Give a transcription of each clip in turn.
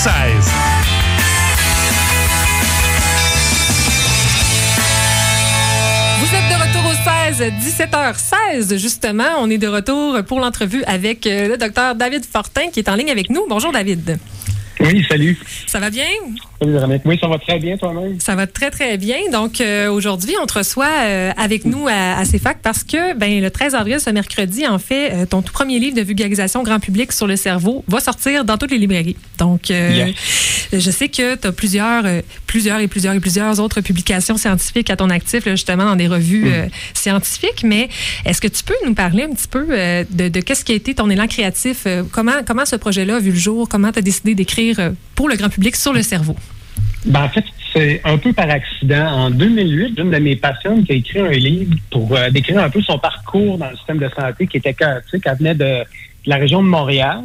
16. Vous êtes de retour au 16, 17h16 justement. On est de retour pour l'entrevue avec le docteur David Fortin qui est en ligne avec nous. Bonjour David. Oui, salut. Ça va bien? Salut, Véronique. Oui, ça va très bien toi-même. Ça va très, très bien. Donc, aujourd'hui, on te reçoit avec nous à CFAC parce que le 13 avril, ce mercredi, en fait, ton tout premier livre de vulgarisation grand public sur le cerveau va sortir dans toutes les librairies. Donc, je sais que tu as plusieurs autres publications scientifiques à ton actif, là, justement, dans des revues scientifiques. Mais est-ce que tu peux nous parler un petit peu de qu'est-ce qui a été ton élan créatif? Comment ce projet-là a vu le jour? Comment tu as décidé d'écrire pour le grand public sur le cerveau? En fait, c'est un peu par accident. En 2008, une de mes patientes qui a écrit un livre pour décrire un peu son parcours dans le système de santé qui était chaotique. Elle venait de la région de Montréal.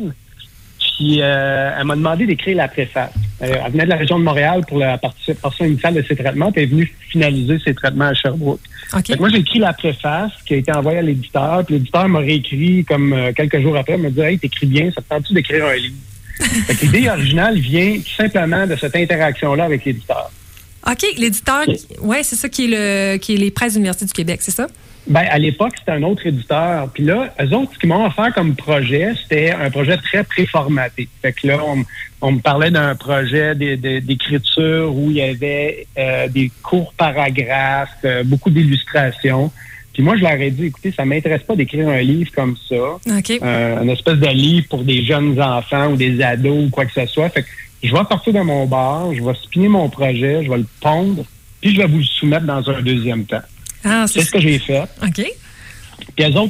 Puis, elle m'a demandé d'écrire la préface. Elle venait de la région de Montréal pour la partie initiale de ses traitements. Puis, elle est venue finaliser ses traitements à Sherbrooke. Okay. Moi, j'ai écrit la préface qui a été envoyée à l'éditeur. Puis, l'éditeur m'a réécrit comme quelques jours après. Il m'a dit « Hey, t'écris bien, ça te tente-tu d'écrire un livre? » L'idée originale vient tout simplement de cette interaction-là avec l'éditeur. OK, l'éditeur, oui, c'est ça qui est les presses de l'Université du Québec, c'est ça? À l'époque, c'était un autre éditeur. Puis là, eux autres, ce qu'ils m'ont offert comme projet, c'était un projet très préformaté. Fait que là, on me parlait d'un projet d'écriture où il y avait des courts paragraphes, beaucoup d'illustrations. Puis moi, je leur ai dit, écoutez, ça m'intéresse pas d'écrire un livre comme ça. Okay. Une espèce de livre pour des jeunes enfants ou des ados ou quoi que ce soit. Fait que je vais partir de mon bar, je vais spinner mon projet, je vais le pondre, puis je vais vous le soumettre dans un deuxième temps. C'est ce que j'ai fait. OK. Puis eux autres,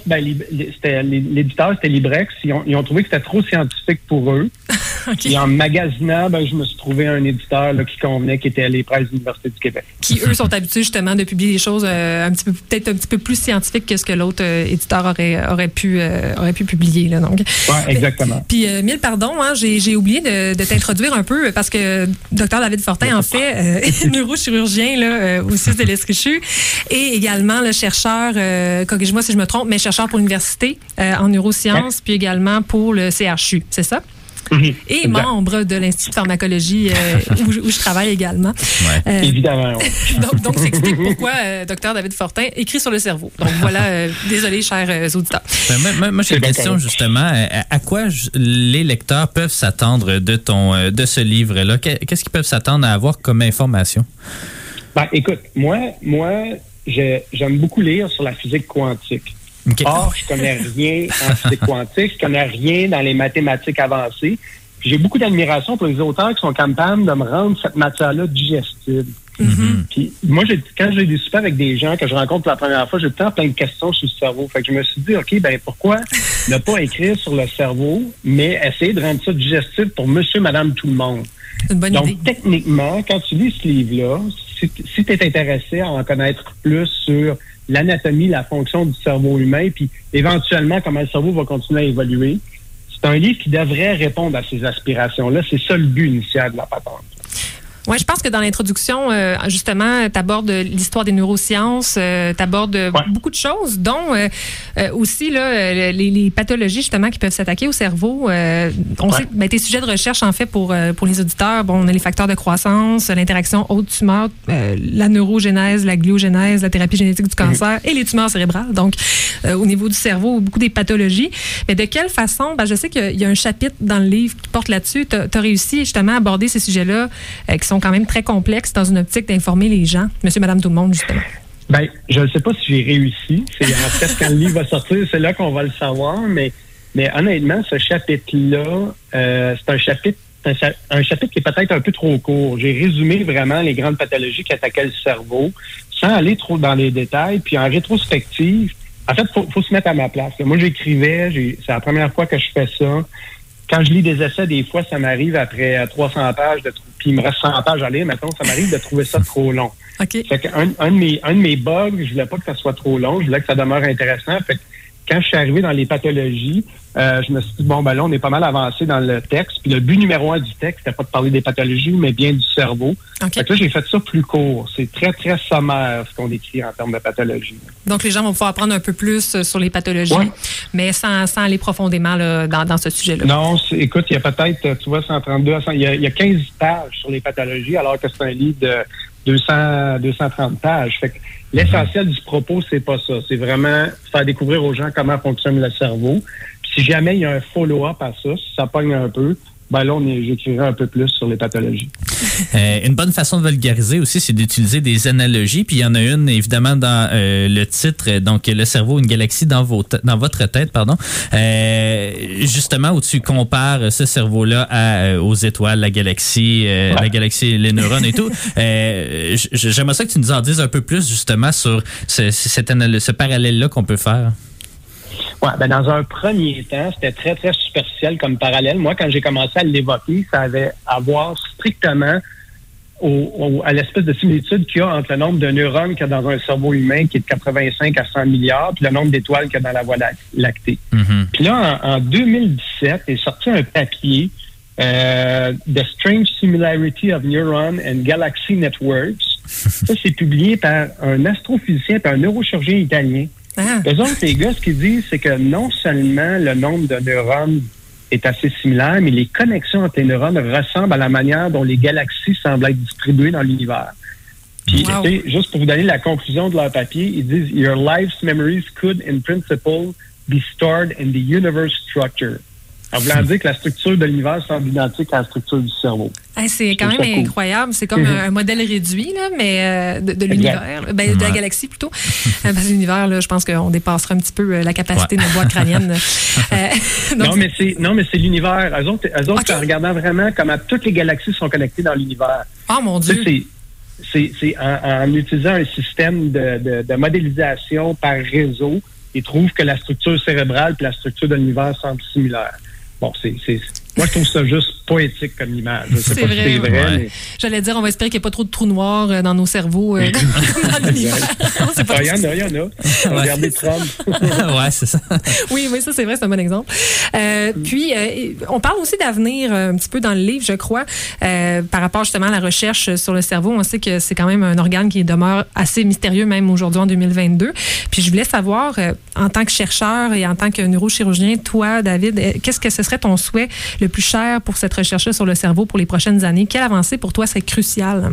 l'éditeur, c'était Librex. Ils ont trouvé que c'était trop scientifique pour eux. Okay. Et en magasinant, je me suis trouvé un éditeur là, qui convenait, qui était les presses de l'Université du Québec. Qui, eux, sont habitués justement de publier des choses peut-être un petit peu plus scientifiques que ce que l'autre éditeur aurait pu publier. Là, donc. Oui, exactement. Puis, mille pardons, j'ai oublié de t'introduire un peu parce que Dr David Fortin, en fait, est neurochirurgien là, au CIUS de l'Estrie-Chute et également le chercheur, corrige-moi si je me trompe, mais chercheur pour l'université en neurosciences, puis également pour le CHU, c'est ça? Et membre de l'Institut de pharmacologie où je travaille également. Ouais. Évidemment. Donc, c'est explique pourquoi Dr David Fortin écrit sur le cerveau. Donc voilà, désolé, chers auditeurs. Moi, j'ai une question justement. À quoi les lecteurs peuvent s'attendre de ce livre-là? Qu'est-ce qu'ils peuvent s'attendre à avoir comme information? Écoute, moi, j'aime beaucoup lire sur la physique quantique. Okay. Or, je connais rien en physique quantique, je connais rien dans les mathématiques avancées. Puis j'ai beaucoup d'admiration pour les auteurs qui sont capables de me rendre cette matière-là digestible. Mm-hmm. Puis moi, quand j'ai des soupers avec des gens que je rencontre pour la première fois, j'ai tout le temps plein de questions sur le cerveau. Fait que je me suis dit, OK, pourquoi ne pas écrire sur le cerveau, mais essayer de rendre ça digestible pour monsieur, madame, tout le monde? C'est une bonne Donc, idée. techniquement, quand tu lis ce livre-là, si tu es intéressé à en connaître plus sur l'anatomie, la fonction du cerveau humain, puis éventuellement comment le cerveau va continuer à évoluer. C'est un livre qui devrait répondre à ces aspirations-là. C'est ça le but initial de la patente. Oui, je pense que dans l'introduction, justement, tu abordes l'histoire des neurosciences, tu abordes beaucoup de choses, dont aussi là, les pathologies justement qui peuvent s'attaquer au cerveau. On sait tes sujets de recherche, en fait, pour les auditeurs, on a les facteurs de croissance, l'interaction haute-tumeur, la neurogénèse, la gliogénèse, la thérapie génétique du cancer et les tumeurs cérébrales. Donc, au niveau du cerveau, beaucoup des pathologies. Mais de quelle façon, je sais qu'il y a un chapitre dans le livre qui porte là-dessus. Tu as réussi justement à aborder ces sujets-là qui sont quand même très complexes dans une optique d'informer les gens. Monsieur, madame, tout le monde, justement. Je ne sais pas si j'ai réussi. C'est en fait quand le livre va sortir, c'est là qu'on va le savoir. Mais honnêtement, ce chapitre-là, c'est un chapitre qui est peut-être un peu trop court. J'ai résumé vraiment les grandes pathologies qui attaquaient le cerveau, sans aller trop dans les détails. Puis en rétrospective, en fait, faut se mettre à ma place. Moi, j'écrivais, c'est la première fois que je fais ça. Quand je lis des essais, des fois, ça m'arrive après 300 pages, puis il me reste 100 pages à lire, maintenant, ça m'arrive de trouver ça trop long. Okay. Fait qu'un de mes bugs, je voulais pas que ça soit trop long, je voulais que ça demeure intéressant. Fait que quand je suis arrivé dans les pathologies, je me suis dit, bon, ben là, on est pas mal avancé dans le texte. Puis le but numéro 1 du texte, c'était pas de parler des pathologies, mais bien du cerveau. Okay. Fait que là, j'ai fait ça plus court. C'est très, très sommaire, ce qu'on décrit en termes de pathologie. Donc, les gens vont pouvoir apprendre un peu plus sur les pathologies, mais sans aller profondément là, dans ce sujet-là. Non, écoute, il y a peut-être, tu vois, 132 à 100, il y a 15 pages sur les pathologies, alors que c'est un livre de 230 pages. Fait que l'essentiel du propos, c'est pas ça. C'est vraiment faire découvrir aux gens comment fonctionne le cerveau. Puis si jamais il y a un follow-up à ça, si ça pogne un peu, ben là, j'écrirai un peu plus sur les pathologies. Une bonne façon de vulgariser aussi, c'est d'utiliser des analogies. Puis il y en a une, évidemment, dans le titre, donc le cerveau, une galaxie dans votre tête, pardon. Justement, où tu compares ce cerveau-là aux étoiles, la galaxie, les neurones et tout. J'aimerais ça que tu nous en dises un peu plus, justement, sur ce parallèle-là qu'on peut faire. Ouais, ben dans un premier temps, c'était très, très superficiel comme parallèle. Moi, quand j'ai commencé à l'évoquer, ça avait à voir strictement à l'espèce de similitude qu'il y a entre le nombre de neurones qu'il y a dans un cerveau humain qui est de 85 à 100 milliards, puis le nombre d'étoiles qu'il y a dans la Voie lactée. Mm-hmm. Puis là, en 2017, est sorti un papier The Strange Similarity of Neuron and Galaxy Networks. Ça, c'est publié par un astrophysicien et un neurochirurgien italien. Eux autres, les gars, ce qu'ils disent, c'est que non seulement le nombre de neurones est assez similaire, mais les connexions entre les neurones ressemblent à la manière dont les galaxies semblent être distribuées dans l'univers. Puis, juste pour vous donner la conclusion de leur papier, ils disent « Your life's memories could, in principle, be stored in the universe structure ». En voulant dire que la structure de l'univers semble identique à la structure du cerveau. C'est quand même incroyable. C'est comme un modèle réduit, là, mais de l'univers, de la galaxie plutôt. Parce que l'univers, là, je pense qu'on dépassera un petit peu la capacité de notre boîte crânienne. Donc, non, mais c'est l'univers. Eux autres, en regardant vraiment comment toutes les galaxies sont connectées dans l'univers. Oh mon Dieu! C'est en utilisant un système de modélisation par réseau, ils trouvent que la structure cérébrale et la structure de l'univers semblent similaires. Bon, moi, je trouve ça juste poétique comme image. Je sais pas si c'est vrai. Mais... J'allais dire, on va espérer qu'il n'y a pas trop de trous noirs dans nos cerveaux dans l'univers. Il y en a. Regardez Trump. Ouais, c'est ça. Oui, ça, c'est vrai, c'est un bon exemple. Puis, on parle aussi d'avenir un petit peu dans le livre, je crois, par rapport justement à la recherche sur le cerveau. On sait que c'est quand même un organe qui demeure assez mystérieux, même aujourd'hui en 2022. Puis, je voulais savoir, en tant que chercheur et en tant que neurochirurgien, toi, David, qu'est-ce que ce serait ton souhait le plus cher pour cette recherche-là sur le cerveau pour les prochaines années? Quelle avancée pour toi serait cruciale?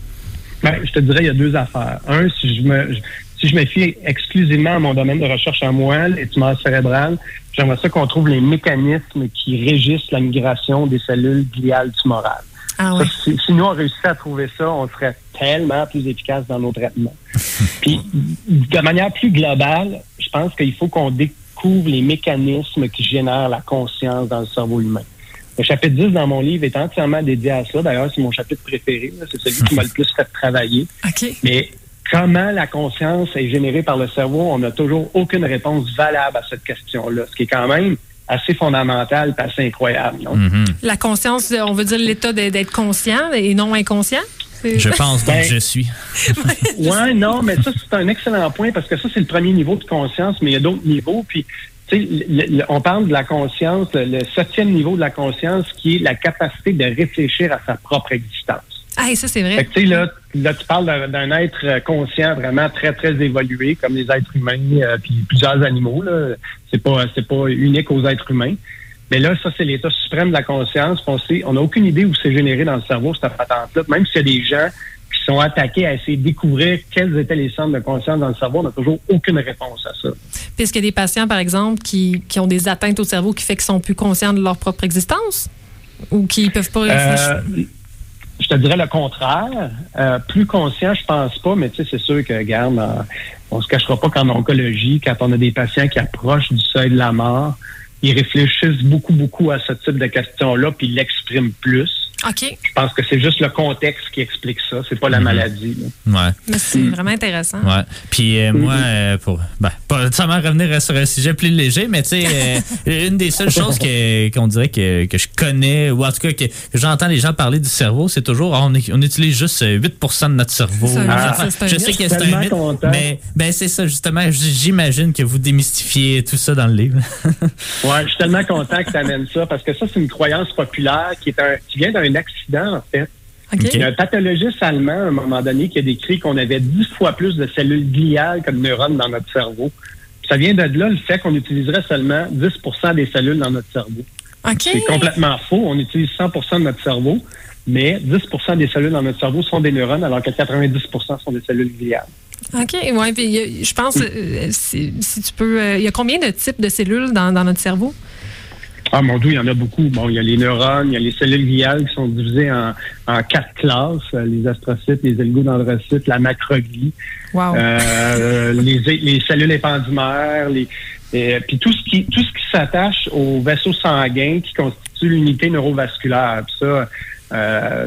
Je te dirais, il y a deux affaires. Un, si je me fie exclusivement à mon domaine de recherche à moi, les tumeurs cérébrales, j'aimerais ça qu'on trouve les mécanismes qui régissent la migration des cellules gliales tumorales. Ah ouais. Ça, si nous, on réussissait à trouver ça, on serait tellement plus efficace dans nos traitements. Puis, de manière plus globale, je pense qu'il faut qu'on découvre les mécanismes qui génèrent la conscience dans le cerveau humain. Le chapitre 10 dans mon livre est entièrement dédié à ça. D'ailleurs, c'est mon chapitre préféré. Là. C'est celui qui m'a le plus fait travailler. Okay. Mais comment la conscience est générée par le cerveau, on n'a toujours aucune réponse valable à cette question-là, ce qui est quand même assez fondamental et assez incroyable. Mm-hmm. La conscience, on veut dire l'état d'être conscient et non inconscient? Je pense donc je suis. Ouais, non, mais ça, c'est un excellent point parce que ça, c'est le premier niveau de conscience, mais il y a d'autres niveaux. Puis, tu sais, on parle de la conscience, le 7e niveau de la conscience qui est la capacité de réfléchir à sa propre existence. Ah, et ça, c'est vrai. Fait que, tu sais, là, tu parles d'un être conscient vraiment très, très évolué, comme les êtres humains, puis plusieurs animaux, là. C'est pas unique aux êtres humains. Mais là, ça, c'est l'état suprême de la conscience. On n'a aucune idée où c'est généré dans le cerveau, cette patente-là. Même s'il y a des gens qui sont attaqués à essayer de découvrir quels étaient les centres de conscience dans le cerveau, on n'a toujours aucune réponse à ça. Puis est-ce qu'il y a des patients, par exemple, qui ont des atteintes au cerveau qui fait qu'ils sont plus conscients de leur propre existence? Ou qui ne peuvent pas réfléchir? Je te dirais le contraire. Plus conscient, je pense pas, mais tu sais, c'est sûr que, regarde, on se cachera pas qu'en oncologie, quand on a des patients qui approchent du seuil de la mort, ils réfléchissent beaucoup, beaucoup à ce type de questions-là, puis ils l'expriment plus. OK. Je pense que c'est juste le contexte qui explique ça. C'est pas la maladie. Ouais. Mais c'est vraiment intéressant. Ouais. Puis moi, pas nécessairement revenir sur un sujet plus léger, mais tu sais, une des seules choses qu'on dirait que je connais, ou en tout cas que j'entends les gens parler du cerveau, c'est toujours on utilise juste 8% de notre cerveau. Je sais que c'est un mythe, mais c'est ça justement. J'imagine que vous démystifiez tout ça dans le livre. Ouais, je suis tellement content que tu amènes ça, parce que ça, c'est une croyance populaire qui vient d'un accident, en fait. Okay. Il y a un pathologiste allemand, à un moment donné, qui a décrit qu'on avait 10 fois plus de cellules gliales que de neurones dans notre cerveau. Puis ça vient de là, le fait qu'on utiliserait seulement 10% des cellules dans notre cerveau. Okay. C'est complètement faux. On utilise 100% de notre cerveau, mais 10% des cellules dans notre cerveau sont des neurones, alors que 90% sont des cellules gliales. OK, oui. Puis je pense, si tu peux, il y a combien de types de cellules dans notre cerveau? Ah, mon Dieu, il y en a beaucoup. Bon, il y a les neurones, il y a les cellules gliales qui sont divisées en 4 classes, les astrocytes, les oligodendrocytes, la macroglie, wow. les cellules épandymères, puis tout ce qui s'attache aux vaisseaux sanguins qui constituent l'unité neurovasculaire. Puis ça,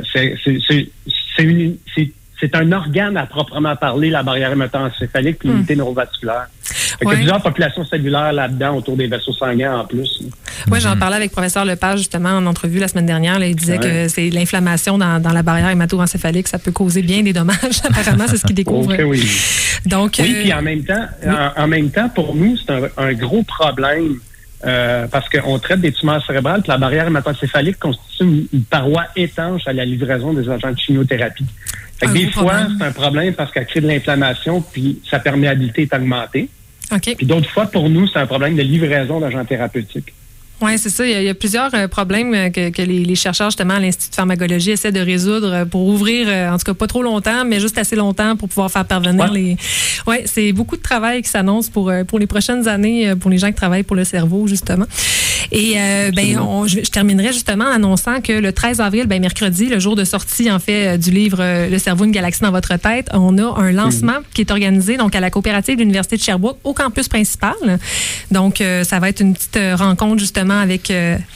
c'est un organe à proprement parler, la barrière hémato-encéphalique puis l'unité neurovasculaire. Il y a plusieurs populations cellulaires là-dedans autour des vaisseaux sanguins en plus. Oui, j'en parlais avec le professeur Lepage justement en entrevue la semaine dernière. Là, il disait que c'est l'inflammation dans la barrière hémato-encéphalique, ça peut causer bien des dommages. Apparemment, c'est ce qu'il découvre. Okay, oui. Donc, puis en même temps, pour nous, c'est un gros problème. Parce qu'on traite des tumeurs cérébrales, puis la barrière hémato-encéphalique constitue une paroi étanche à la livraison des agents de chimiothérapie. Fait que des fois, c'est un problème parce qu'elle crée de l'inflammation, puis sa perméabilité est augmentée. Okay. Puis d'autres fois, pour nous, c'est un problème de livraison d'agents thérapeutiques. Oui, c'est ça. Il y a plusieurs problèmes que les chercheurs, justement, à l'Institut de pharmacologie essaient de résoudre pour ouvrir, en tout cas pas trop longtemps, mais juste assez longtemps pour pouvoir faire parvenir les... Oui, c'est beaucoup de travail qui s'annonce pour les prochaines années, pour les gens qui travaillent pour le cerveau, justement. Et je terminerai justement en annonçant que le 13 avril, mercredi, le jour de sortie, en fait, du livre Le cerveau, une galaxie dans votre tête, on a un lancement qui est organisé donc à la coopérative de l'Université de Sherbrooke, au campus principal. Donc, ça va être une petite rencontre, justement, avec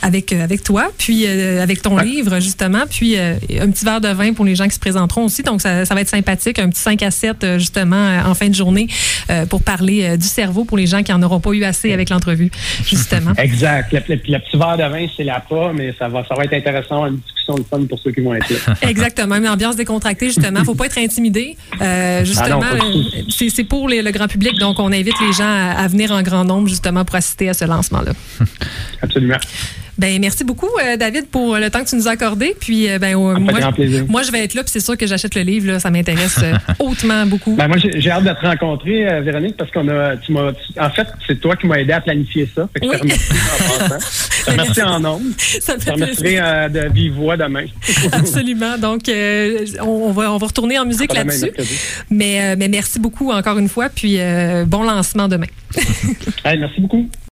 toi, puis avec ton livre, justement, puis un petit verre de vin pour les gens qui se présenteront aussi. Donc, ça va être sympathique, un petit 5 à 7, justement, en fin de journée, pour parler du cerveau pour les gens qui n'en auront pas eu assez avec l'entrevue, justement. Exact. Le petit verre de vin, c'est la pas, mais ça va être intéressant, une discussion de fun pour ceux qui vont être là. Exactement. Une ambiance décontractée, justement. Faut pas être intimidé. Justement, c'est pour le grand public, donc on invite les gens à venir en grand nombre, justement, pour assister à ce lancement-là. Absolument. Merci beaucoup, David, pour le temps que tu nous as accordé. Puis, moi, je vais être là, puis c'est sûr que j'achète le livre. Là, ça m'intéresse hautement beaucoup. Moi, j'ai hâte de te rencontrer, Véronique, parce en fait, c'est toi qui m'as aidé à planifier ça. Fait que je te remercie en passant. Je te remercie en nombre. Ça me fait remercierai de vive voix demain. Absolument. Donc, on va retourner en musique là-dessus. Mais merci beaucoup encore une fois, puis bon lancement demain. Merci beaucoup.